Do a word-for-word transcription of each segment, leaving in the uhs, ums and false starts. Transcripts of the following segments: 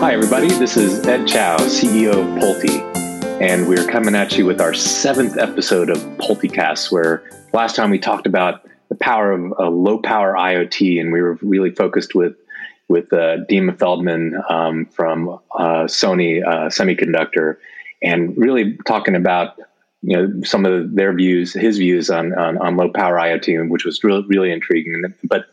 Hi, everybody. This is Ed Chow, C E O of Pulte, and we're coming at you with our seventh episode of PulteCast, where last time we talked about the power of uh, low-power I O T, and we were really focused with with uh, Dima Feldman um, from uh, Sony uh, Semiconductor, and really talking about you know some of their views, his views on on, on low-power I O T, which was really really intriguing. But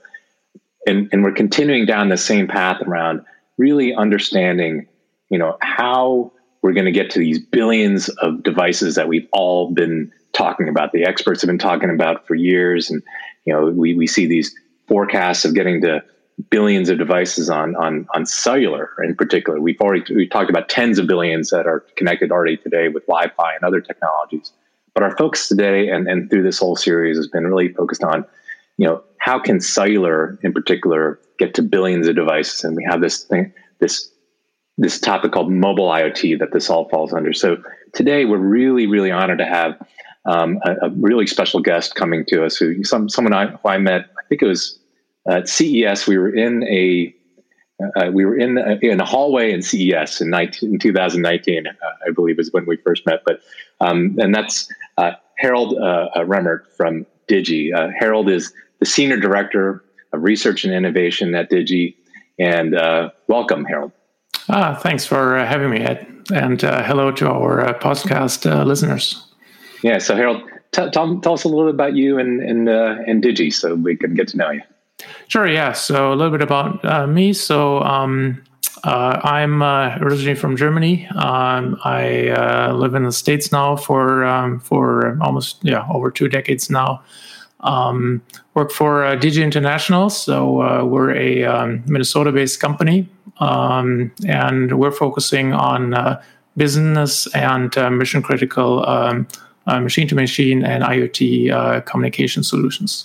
and and we're continuing down the same path around really understanding, you know, how we're going to get to these billions of devices that we've all been talking about. The experts have been talking about for years, and you know, we we see these forecasts of getting to billions of devices on on on cellular in particular. We've already we talked about tens of billions that are connected already today with Wi-Fi and other technologies. But our focus today and and through this whole series has been really focused on, you know, how can cellular in particular get to billions of devices? And we have this thing, this this topic called mobile I O T that this all falls under. So today we're really, really honored to have um, a, a really special guest coming to us. Who some someone I, who I met, I think it was at C E S. We were in a uh, we were in a, in a hallway in C E S in, nineteen, in two thousand nineteen, uh, I believe is when we first met. But um, and that's uh, Harold uh, uh, Remmert from Digi. Uh, Harold is the Senior Director of Research and Innovation at Digi. And uh, welcome, Harold. Ah, thanks for uh, having me, Ed. And uh, hello to our uh, podcast uh, listeners. Yeah, so Harold, t- tell, tell us a little bit about you and, and, uh, and Digi so we can get to know you. Sure, yeah. So a little bit about uh, me. So um, uh, I'm uh, originally from Germany. Um, I uh, live in the States now for um, for almost yeah over two decades now. Um, work for uh, Digi International. So uh, we're a um, Minnesota-based company, um, and we're focusing on uh, business and uh, mission-critical um, uh, machine-to-machine and I O T uh, communication solutions.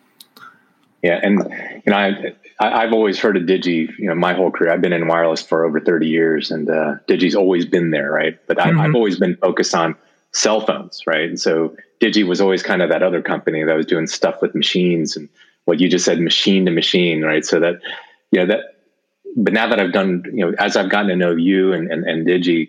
Yeah, and you know, I, I, I've always heard of Digi. You know, my whole career, I've been in wireless for over thirty years, and uh, Digi's always been there, right? But I, mm-hmm. I've always been focused on cell phones, right? And so Digi was always kind of that other company that was doing stuff with machines and what you just said, machine to machine, right? So that, you know, that, but now that I've done, you know, as I've gotten to know you and, and, and Digi,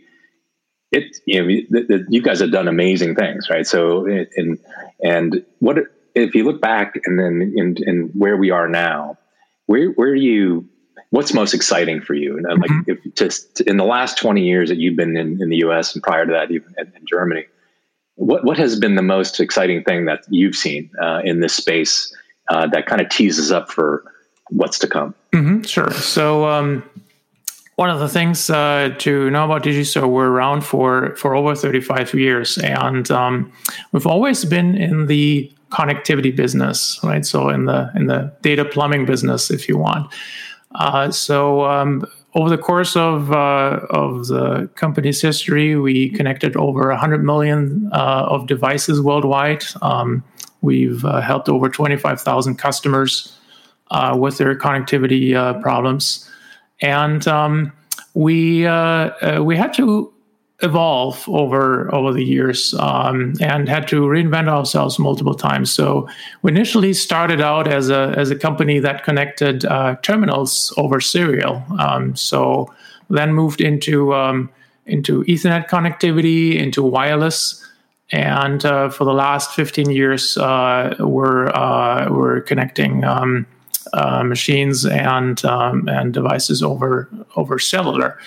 it, you know, the, the, you guys have done amazing things, right? So, and, and what, if you look back and then in, in where we are now, where, where do you, what's most exciting for you? And like, mm-hmm. if just in the last twenty years that you've been in, in the U S and prior to that, even in, in Germany, What what has been the most exciting thing that you've seen uh, in this space uh, that kind of teases up for what's to come? Mm-hmm, sure. So um, one of the things uh, to know about Digi, so we're around for, for over thirty-five years, and um, we've always been in the connectivity business, right? So in the in the data plumbing business, if you want. Uh, so um, over the course of uh, of the company's history, we connected over one hundred million uh, of devices worldwide. Um, we've uh, helped over twenty-five thousand customers uh, with their connectivity uh, problems, and um, we uh, uh, we had to evolve over over the years um, and had to reinvent ourselves multiple times. So we initially started out as a as a company that connected uh, terminals over serial. Um, so then moved into um, into Ethernet connectivity, into wireless, and uh, for the last fifteen years, uh, we're uh, we're connecting um, uh, machines and um, and devices over over cellular.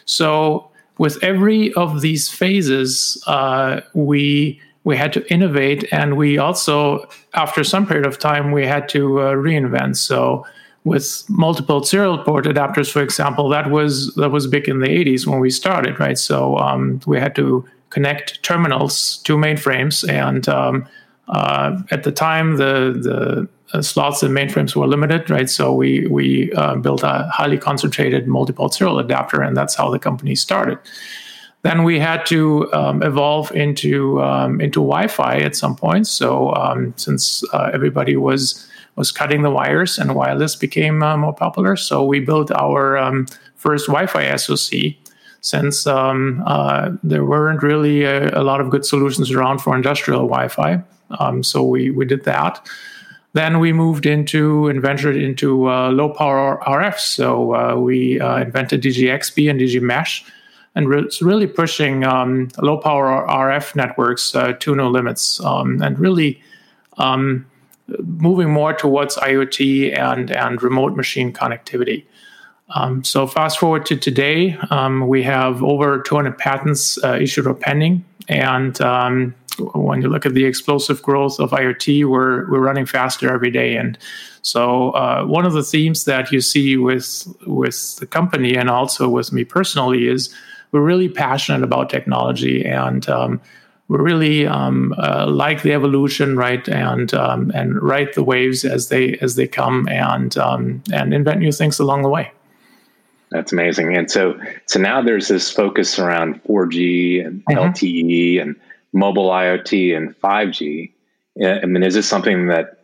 So with every of these phases, uh, we we had to innovate, and we also, after some period of time, we had to uh, reinvent. So, with multiple serial port adapters, for example, that was that was big in the eighties when we started, right? So um, we had to connect terminals to mainframes, and um, uh, at the time, the the Uh, slots in mainframes were limited, right? So we we uh, built a highly concentrated multi-port serial adapter, and that's how the company started. Then we had to um, evolve into um, into Wi-Fi at some point. So um, since uh, everybody was was cutting the wires and wireless became uh, more popular, so we built our um, first Wi-Fi S O C. Since um, uh, there weren't really a, a lot of good solutions around for industrial Wi-Fi, um, so we we did that. then we moved into and ventured into uh, low power R F. So uh, we uh, invented D G X P and D G Mesh, and re- it's really pushing um, low power R F networks uh, to no limits, um, and really um, moving more towards IoT and, and remote machine connectivity. Um, so fast forward to today, um, we have over two hundred patents uh, issued or pending, and um, when you look at the explosive growth of IoT, we're we're running faster every day. And so uh, one of the themes that you see with with the company and also with me personally is we're really passionate about technology, and um, we really um, uh, like the evolution, right, and um, and ride the waves as they as they come, and um, and invent new things along the way. That's amazing. And so so now there's this focus around four G and mm-hmm. L T E and mobile IoT and five G. I mean, is this something that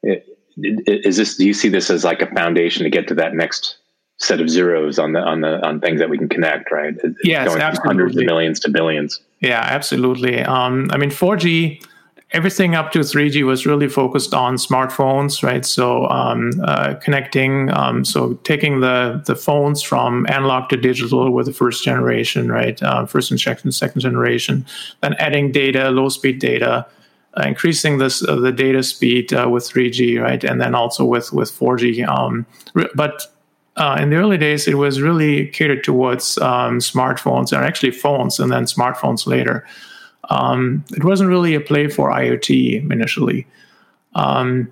is this? Do you see this as like a foundation to get to that next set of zeros on the on the on things that we can connect? Right? Yes, going absolutely. From hundreds of millions to billions. Yeah, absolutely. Um, I mean, four G. Everything up to three G was really focused on smartphones, right? So um, uh, connecting, um, so taking the the phones from analog to digital with the first generation, right? Uh, first and second, second generation, then adding data, low speed data, uh, increasing this uh, the data speed uh, with three G, right? And then also with with four G. Um, but uh, in the early days, it was really catered towards um, smartphones, and actually phones, and then smartphones later. Um, it wasn't really a play for IoT initially. Um,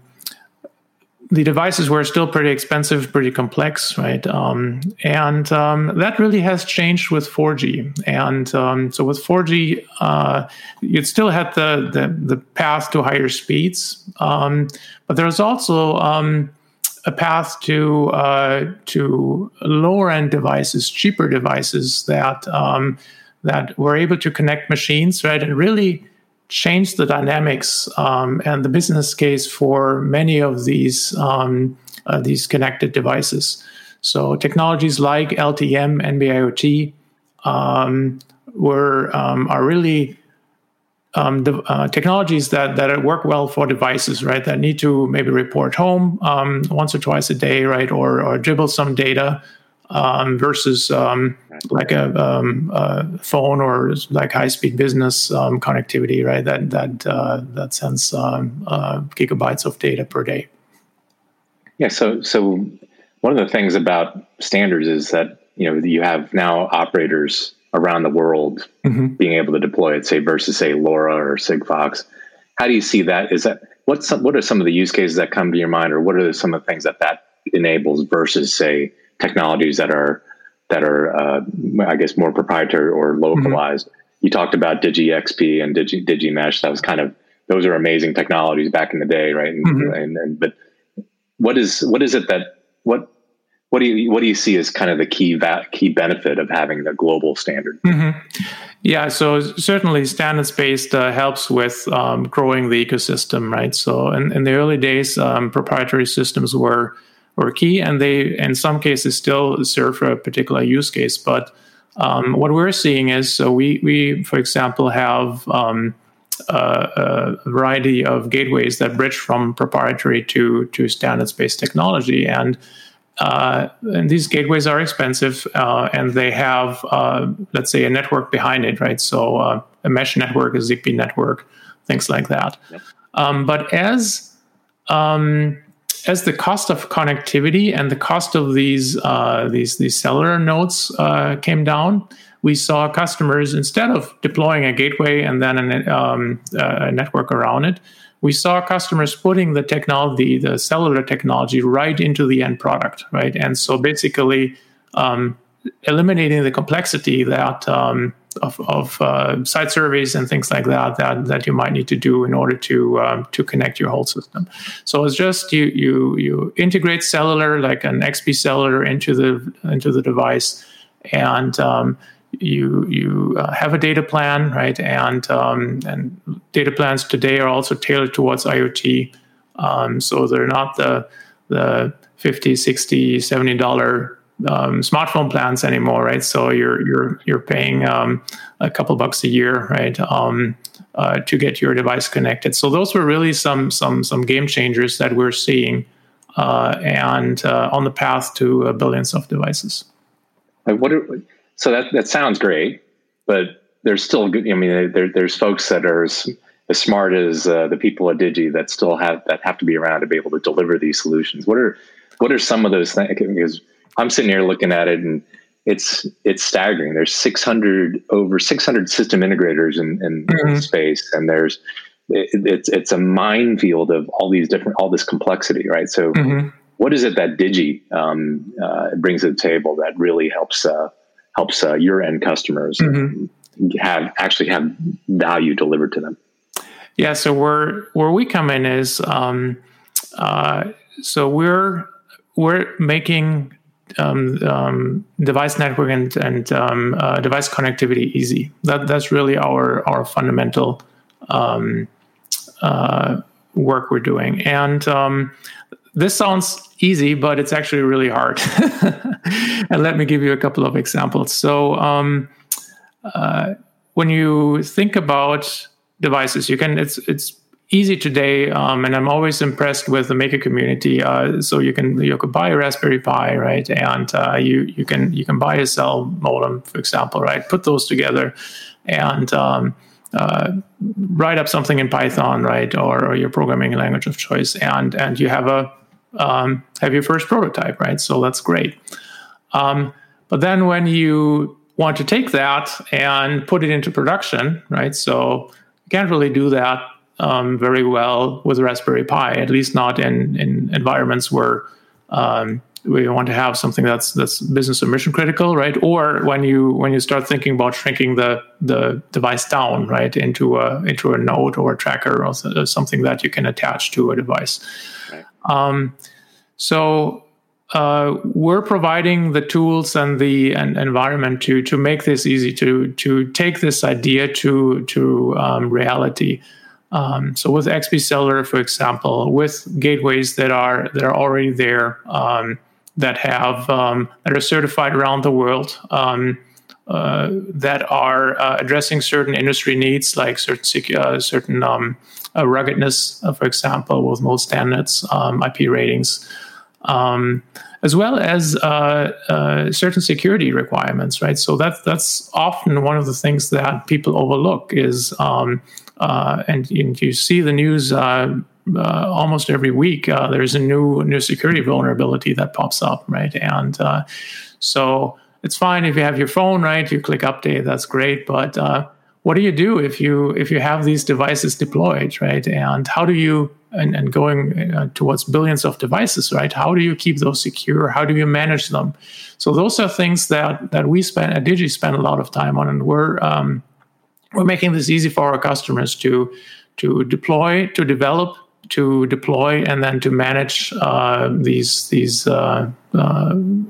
the devices were still pretty expensive, pretty complex, right? Um, and um, that really has changed with four G. And um, so with four G, uh, you still had the, the the path to higher speeds, um, but there was also um, a path to uh, to lower end devices, cheaper devices that. Um, that were able to connect machines, right, and really change the dynamics um, and the business case for many of these um, uh, these connected devices. So technologies like L T E M, N B I O T, um, were um, are really um, the uh, technologies that that work well for devices, right, that need to maybe report home um, once or twice a day, right, or or dribble some data. Um, versus um, like a, um, a phone or like high-speed business um, connectivity, right? That that uh, that sends um, uh, gigabytes of data per day. Yeah. So so one of the things about standards is that you know you have now operators around the world mm-hmm. being able to deploy it, say versus say LoRa or Sigfox. How do you see that? Is that what's some, what are some of the use cases that come to your mind, or what are some of the things that that enables versus say technologies that are that are uh, I guess more proprietary or localized? Mm-hmm. You talked about Digi X P and Digi Digi Mesh. That was kind of those are amazing technologies back in the day, right? And, mm-hmm. and, and but what is what is it that what what do you what do you see as kind of the key va- key benefit of having the global standard? Mm-hmm. Yeah, so certainly standards based uh, helps with um, growing the ecosystem, right? So in, in the early days, um, proprietary systems were were key, and they, in some cases, still serve for a particular use case. But um, what we're seeing is, so we, we for example, have um, a, a variety of gateways that bridge from proprietary to to standards-based technology, and uh, and these gateways are expensive, uh, and they have, uh, let's say, a network behind it, right? So uh, a mesh network, a Zigbee network, things like that. Yep. Um, but as um, As the cost of connectivity and the cost of these uh, these these cellular nodes uh, came down, we saw customers, instead of deploying a gateway and then a, um, a network around it, we saw customers putting the technology, the cellular technology, right into the end product, right? And so basically um, eliminating the complexity that um, of, of uh, site surveys and things like that, that that you might need to do in order to um, to connect your whole system. So it's just you you you integrate cellular, like an X P cellular, into the into the device, and um, you you uh, have a data plan, right? And um, and data plans today are also tailored towards IoT, um, so they're not the the fifty, sixty, seventy dollar um, smartphone plans anymore, right? So you're you're you're paying um, a couple bucks a year, right, um, uh, to get your device connected. So those were really some some some game changers that we're seeing, uh, and uh, on the path to uh, billions of devices. Like what? Are, so that that sounds great, but there's still good. I mean, there, there's folks that are as, as smart as uh, the people at Digi that still have that have to be around to be able to deliver these solutions. What are what are some of those things? Because I'm sitting here looking at it, and it's it's staggering. There's six hundred over six hundred system integrators in, in, mm-hmm. in space, and there's it, it's it's a minefield of all these different all this complexity, right? So, mm-hmm. what is it that Digi um, uh, brings to the table that really helps uh, helps uh, your end customers mm-hmm. have actually have value delivered to them? Yeah, so where where we come in is um, uh, so we're we're making um, um, device network and, and um, uh, device connectivity easy. That that's really our our fundamental um, uh, work we're doing. And um, this sounds easy, but it's actually really hard. And let me give you a couple of examples. So um, uh, when you think about devices, you can it's it's easy today, um, and I'm always impressed with the maker community. Uh, so you can you can buy a Raspberry Pi, right, and uh, you you can you can buy a cell modem, for example, right. Put those together, and um, uh, write up something in Python, right, or, or your programming language of choice, and and you have a um, have your first prototype, right. So that's great. Um, but then when you want to take that and put it into production, right, so you can't really do that um, very well with Raspberry Pi, at least not in, in environments where um, we want to have something that's that's business or mission critical, right? Or when you when you start thinking about shrinking the the device down, right, into a into a node or a tracker or something that you can attach to a device. Right. Um, so. Uh, we're providing the tools and the and environment to to make this easy, to to take this idea to to um, reality. Um, so with X P Cellular, for example, with gateways that are that are already there, um, that have um, that are certified around the world, um, uh, that are uh, addressing certain industry needs, like certain secu- uh, certain um, uh, ruggedness, uh, for example, with most standards, um, I P ratings. Um, as well as uh, uh, certain security requirements, right? So that's that's often one of the things that people overlook is, um, uh, and, and you see the news uh, uh, almost every week. Uh, there's a new new security vulnerability that pops up, right? And uh, so it's fine if you have your phone, right? You click update, that's great, but uh, what do you do if you if you have these devices deployed, right? And how do you and, and going uh, towards billions of devices, right? How do you keep those secure? How do you manage them? So those are things that that we spend at Digi spend a lot of time on, and we're um, we're making this easy for our customers to to deploy, to develop, to deploy, and then to manage uh, these these uh, uh,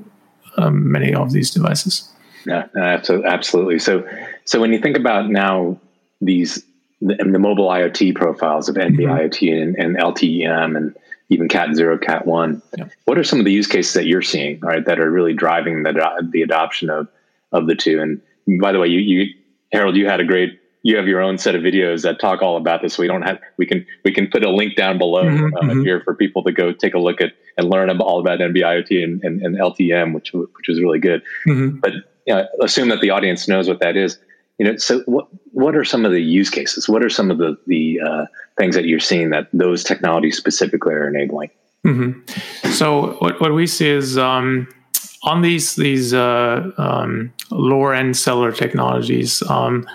um, many of these devices. Yeah, absolutely. So, so when you think about now these the, the mobile IoT profiles of N B I O T mm-hmm. and, and L T E M and even Cat zero, Cat one, yeah. what are some of the use cases that you're seeing, right, that are really driving the the adoption of of the two? And by the way, you you Harold, you had a great you have your own set of videos that talk all about this. We don't have we can we can put a link down below mm-hmm, uh, mm-hmm. here for people to go take a look at and learn all about N B I O T and, and, and L T E M, which which is really good. Mm-hmm. But you know, assume that the audience knows what that is. You know, so what what are some of the use cases? What are some of the the uh, things that you're seeing that those technologies specifically are enabling? Mm-hmm. So what what we see is um, on these these uh, um, lower end cellular technologies, um,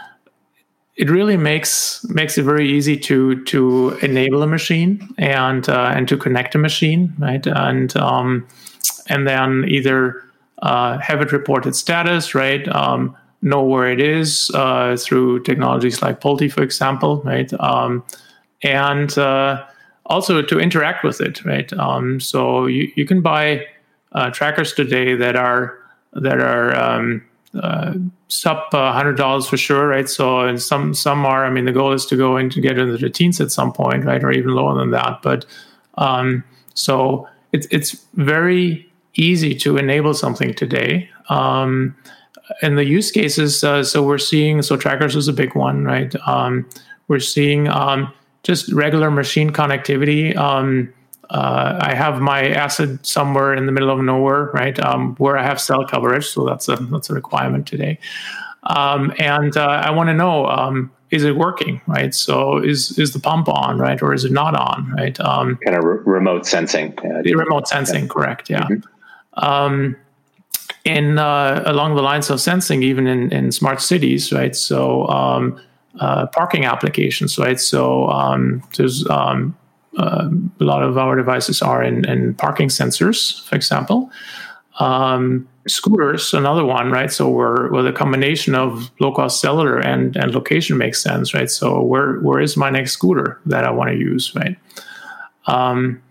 it really makes makes it very easy to to enable a machine and uh, and to connect a machine, right? And um, and then either Uh, have it report its status, right? Um, know where it is uh, through technologies like Pulte, for example, right? Um, and uh, also to interact with it, right? Um, so you, you can buy uh, trackers today that are that are um, uh, sub one hundred dollars for sure, right? So and some some are. I mean, the goal is to go in to get into the teens at some point, right, or even lower than that. But um, so it's it's very easy to enable something today. Um, and the use cases, uh, so we're seeing, so trackers is a big one, right? Um, we're seeing um, just regular machine connectivity. Um, uh, I have my asset somewhere in the middle of nowhere, right? Um, where I have cell coverage, so that's a that's a requirement today. Um, and uh, I want to know, um, is it working, right? So is is the pump on, right, or is it not on, right? Um, kind of re- remote sensing. Uh, remote sensing, yeah. Correct, yeah. Mm-hmm. Um, in uh, along the lines of sensing, even in, in smart cities, right? So um, uh, parking applications, right? So um, there's um, uh, a lot of our devices are in, in parking sensors, for example. Um, scooters, another one, right? So where where the combination of low-cost cellular and, and location makes sense, right? So where where is my next scooter that I want to use, right? Um,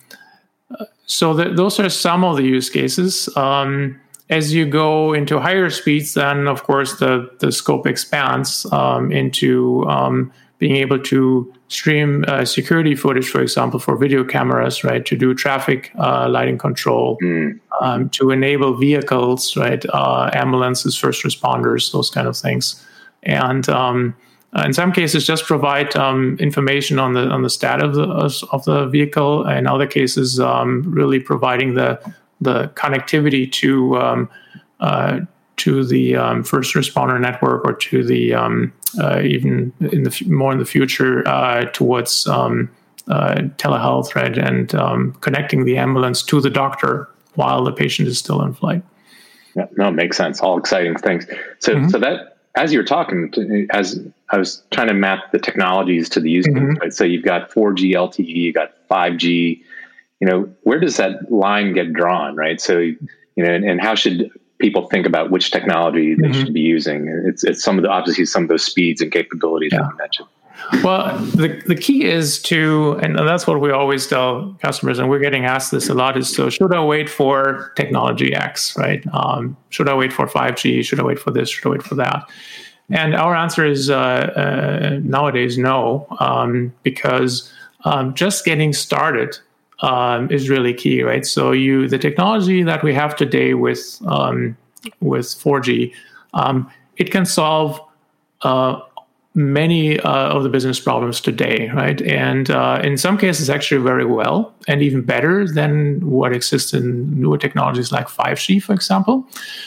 so the, those are some of the use cases. Um, as you go into higher speeds, then of course the the scope expands um, into um, being able to stream uh, security footage, for example, for video cameras, right, to do traffic uh, lighting control, mm. um, to enable vehicles, right, uh, ambulances, first responders, those kind of things, and um, in some cases just provide um, information on the on the stat of the of the vehicle. In other cases, um, really providing the the connectivity to um, uh, to the um, first responder network, or to the um, uh, even in the more in the future uh, towards um, uh, telehealth, right, and um, connecting the ambulance to the doctor while the patient is still in flight. Yeah, no, it makes sense. All exciting things. So, mm-hmm. so that as you're talking, as I was trying to map the technologies to the use case, mm-hmm. right? So you've got four G L T E, you got five G. You know, where does that line get drawn, right? So, you know, and, and how should people think about which technology they mm-hmm. should be using? It's it's some of the obviously some of those speeds and capabilities yeah. that you mentioned. Well, the the key is to, and that's what we always tell customers, and we're getting asked this a lot, is so should I wait for technology X, right? Um, should I wait for five G? Should I wait for this? Should I wait for that? And our answer is uh, uh, nowadays no, um, because um, just getting started Um, is really key, right? So you, the technology that we have today with um, with four G, um, it can solve uh, many uh, of the business problems today, right? And uh, in some cases, actually very well, and even better than what exists in newer technologies like five G, for example.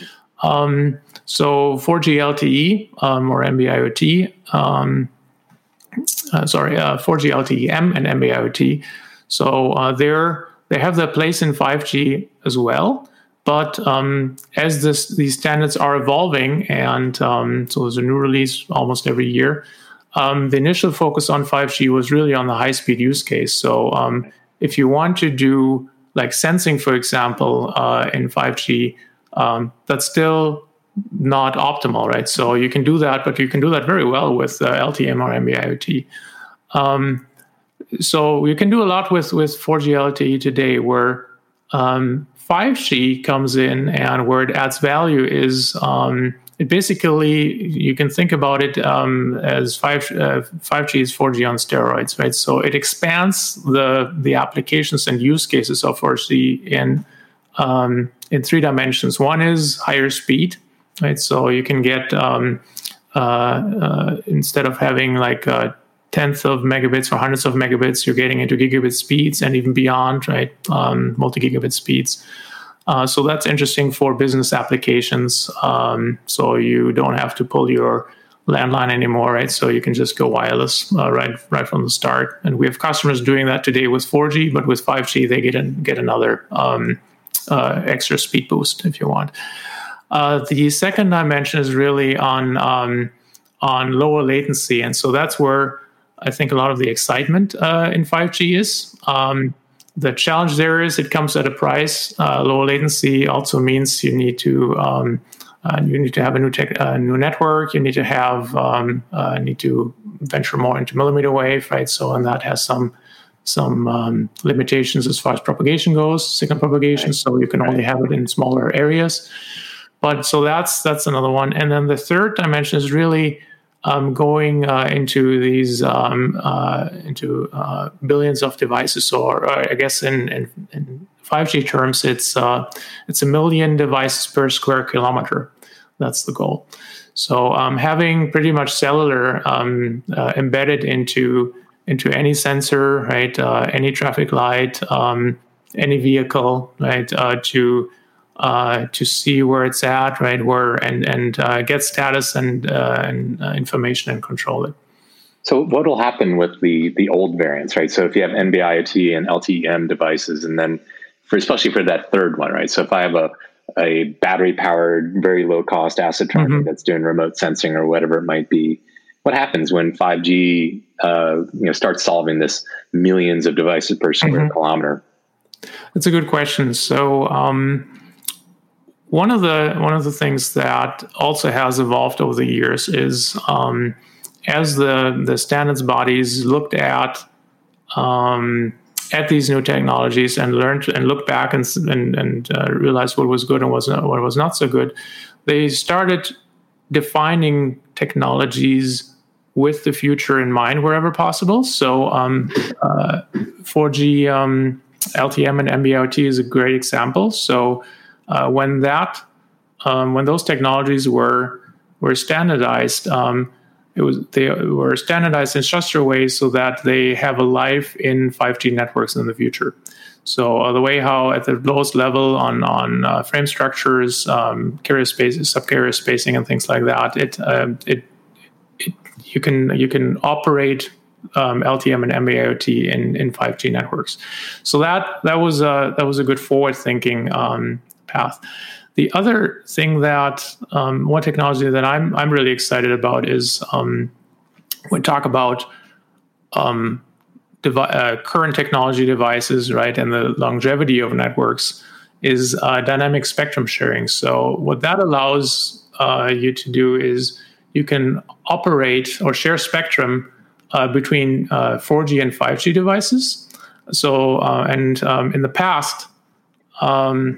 Um, so four G L T E um, or M B I O T, um, uh, sorry, uh, four G L T E M and M B I O T. So uh, they're, they have their place in five G as well, but um, as this, these standards are evolving, and um, so there's a new release almost every year, um, the initial focus on five G was really on the high-speed use case. So um, if you want to do like sensing, for example, uh, in five G, um, that's still not optimal, right? So you can do that, but you can do that very well with uh, L T E M or M B I O T. Um, So you can do a lot with, with four G L T E today, where um, five G comes in, and where it adds value is um, it basically, you can think about it um, as five, uh, five G is four G on steroids, right? So it expands the the applications and use cases of four G in um, in three dimensions. One is higher speed, right? So you can get um, uh, uh, instead of having like a tenth of megabits or hundreds of megabits, you're getting into gigabit speeds and even beyond, right? Um, multi-gigabit speeds. Uh, so that's interesting for business applications. Um, so you don't have to pull your landline anymore, right? So you can just go wireless uh, right right from the start. And we have customers doing that today with four G, but with five G they get an, get another um, uh, extra speed boost if you want. Uh, the second dimension is really on um, on lower latency, and so that's where I think a lot of the excitement uh, in five G is. Um, the challenge there is it comes at a price. Uh, lower latency also means you need to um, uh, you need to have a new tech, uh, new network. You need to have um, uh, need to venture more into millimeter wave, right? So and that has some some um, limitations as far as propagation goes, signal propagation. Right. So you can only have it in smaller areas. But so that's that's another one. And then the third dimension is really Um, going uh, into these um, uh, into uh, billions of devices, or, or I guess in, in, in five G terms, it's uh, it's a million devices per square kilometer. That's the goal. So um, having pretty much cellular um, uh, embedded into into any sensor, right, uh, any traffic light, um, any vehicle, right, uh, to uh, to see where it's at, right, where and and uh, get status and uh, and uh, information and control it. So what will happen with the the old variants, right? So if you have N B I O T and L T E M devices, and then for especially for that third one, right? So if I have a a battery powered, very low cost asset tracking mm-hmm. that's doing remote sensing or whatever it might be, what happens when five G uh, you know starts solving this millions of devices per square mm-hmm. kilometer? That's a good question. So um, one of the one of the things that also has evolved over the years is um, as the the standards bodies looked at um, at these new technologies and learned and looked back and and, and uh, realized what was good and was not, what was not so good, they started defining technologies with the future in mind wherever possible. So um, uh, four G, um, L T E M, and N B I O T is a great example. So uh, when that um, when those technologies were were standardized, um, it was they were standardized in such a way so that they have a life in five G networks in the future. So uh, the way how at the lowest level on on uh, frame structures, um, carrier spaces, subcarrier spacing, and things like that, it uh, it, it you can you can operate um, L T E M and N B I O T in, in five G networks. So that that was a that was a good forward thinking um, path. The other thing that um, one technology that I'm I'm really excited about is um, when we talk about um, devi- uh, current technology devices, right, and the longevity of networks is uh, dynamic spectrum sharing. So what that allows uh, you to do is you can operate or share spectrum uh, between uh, four G and five G devices. So uh, and um, in the past. Um,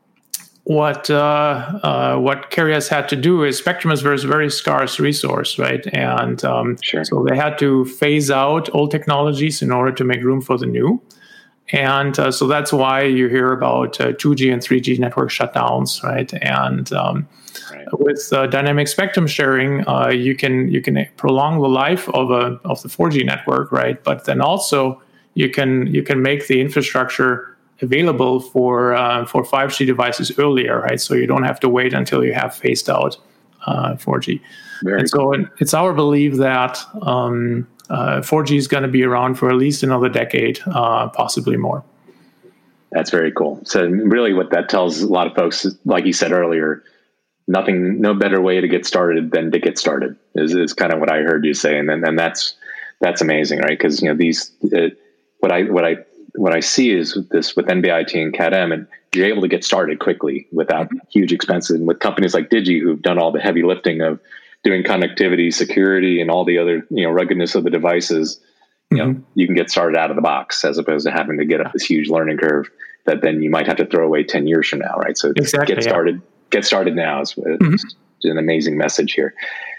What uh, uh, what carriers had to do is spectrum is a very scarce resource, right? And um, sure. so they had to phase out old technologies in order to make room for the new. And uh, so that's why you hear about uh, two G and three G network shutdowns, right? And um, right. with uh, dynamic spectrum sharing, uh, you can you can prolong the life of a of the four G network, right? But then also you can you can make the infrastructure available for uh, for five G devices earlier, right? So you don't have to wait until you have phased out uh, four G. Very and so cool. It's our belief that um, uh, four G is going to be around for at least another decade, uh, possibly more. That's very cool. So really what that tells a lot of folks, like you said earlier, nothing, no better way to get started than to get started is, is kind of what I heard you say. And then and that's that's amazing, right? Because, you know, these, uh, what I, what I, What I see is with this with N B I O T and Cat M, and you're able to get started quickly without huge expenses. And with companies like Digi, who've done all the heavy lifting of doing connectivity, security, and all the other, you know, ruggedness of the devices, you mm-hmm. know, you can get started out of the box as opposed to having to get up this huge learning curve that then you might have to throw away ten years from now, right? So exactly, get started, yeah. get started now is mm-hmm. an amazing message here.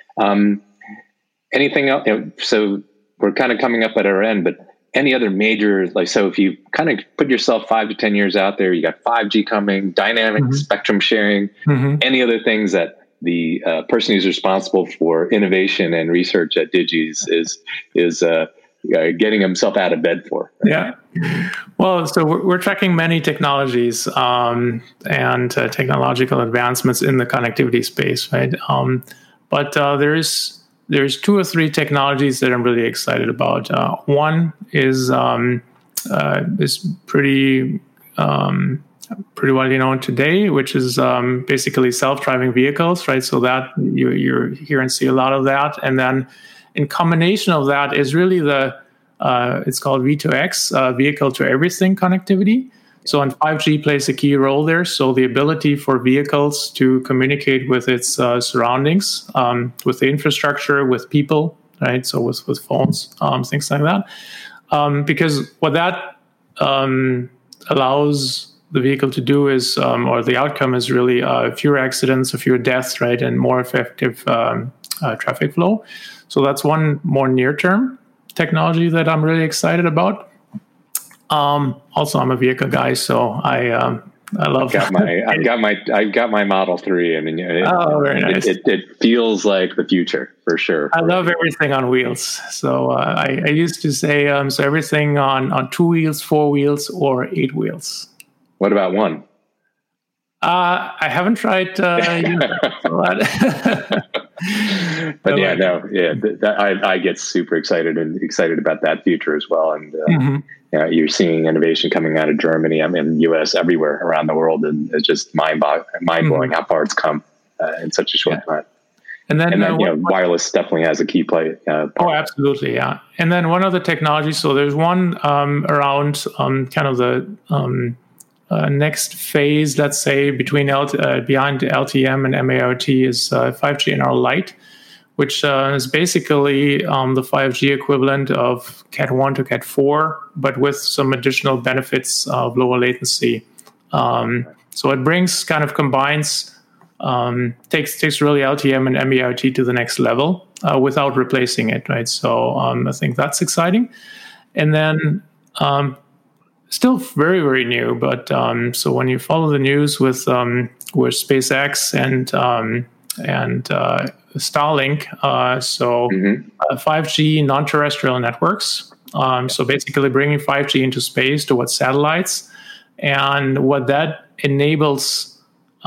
Um, anything else? You know, so we're kind of coming up at our end, but any other major, like, so if you kind of put yourself five to ten years out there, you got five G coming, dynamic mm-hmm. spectrum sharing, mm-hmm. any other things that the uh, person who's responsible for innovation and research at Digi is, is, is uh, uh, getting himself out of bed for? Right? Yeah. Well, so we're, we're tracking many technologies um, and uh, technological advancements in the connectivity space, right? Um, but uh, there is... There's two or three technologies that I'm really excited about. Uh, one is um, uh, is pretty um, pretty widely known today, which is um, basically self-driving vehicles, right? So that you you hear and see a lot of that, and then in combination of that is really the uh, it's called V two X, uh, vehicle to everything connectivity. So, and five G plays a key role there. So the ability for vehicles to communicate with its uh, surroundings, um, with the infrastructure, with people, right? So with, with phones, um, things like that. Um, because what that um, allows the vehicle to do is, um, or the outcome is really uh, fewer accidents, fewer deaths, right? And more effective um, uh, traffic flow. So that's one more near-term technology that I'm really excited about. Um, also, I'm a vehicle guy, so I um, I love. I've got my I've got my I've got my Model three, and it, oh, very nice. It, it, it feels like the future for sure. I love everything on wheels. So uh, I, I used to say um, so everything on on two wheels, four wheels, or eight wheels. What about one? Uh, I haven't tried. Uh, but yeah, no, yeah, th- that, I, I get super excited and excited about that future as well. And uh, mm-hmm. you know, you're seeing innovation coming out of Germany, I mean, U S, everywhere around the world, and it's just mind mind blowing mm-hmm. how far it's come uh, in such a short yeah. time. And then, and then uh, you know, what, wireless definitely has a key play. Uh, oh, absolutely, yeah. And then one other technology. So there's one um, around um, kind of the um, Uh, next phase, let's say, between L- uh, behind L T M and M A R T is uh, five G N R Lite, which uh, is basically um, the five G equivalent of Cat one to Cat four, but with some additional benefits of lower latency. Um, so it brings kind of combines, um, takes takes really L T M and M A R T to the next level uh, without replacing it, right? So um, I think that's exciting. And then um, still very, very new, but um, so when you follow the news with um, with SpaceX and um, and uh, Starlink, uh, so mm-hmm. uh, five G non-terrestrial networks, um, so basically bringing five G into space towards satellites, and what that enables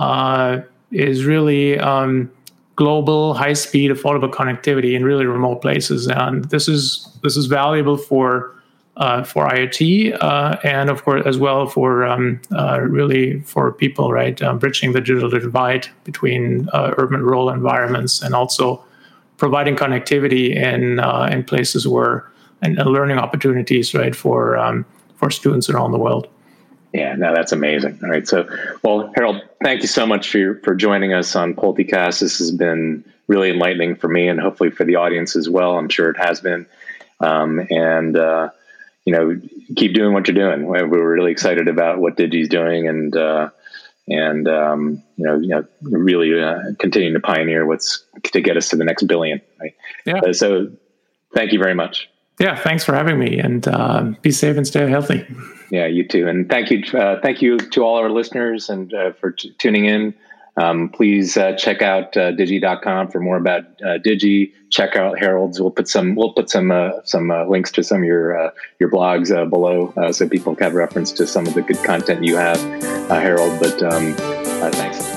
uh, is really um, global, high-speed, affordable connectivity in really remote places, and this is this is valuable for. Uh, for IoT uh, and of course as well for um, uh, really for people, right? Uh, bridging the digital divide between uh, urban rural environments, and also providing connectivity in uh, in places where and uh, learning opportunities, right, for um, for students around the world. Yeah, no, that's amazing. All right, so well, Harold, thank you so much for your, for joining us on PulteCast. This has been really enlightening for me, and hopefully for the audience as well. I'm sure it has been, um, and. Uh, You know, keep doing what you're doing. We're really excited about what Digi's doing, and uh, and um, you know, you know, really uh, continuing to pioneer what's to get us to the next billion. Right? Yeah. Uh, so, thank you very much. Yeah, thanks for having me, and uh, be safe and stay healthy. Yeah, you too, and thank you, uh, thank you to all our listeners and uh, for t- tuning in. Um, please uh, check out uh, digi dot com for more about uh, Digi. Check out Harold's. We'll put some we'll put some uh, some uh, links to some of your uh, your blogs uh, below, uh, so people have reference to some of the good content you have, uh, Harold. But um, uh, thanks.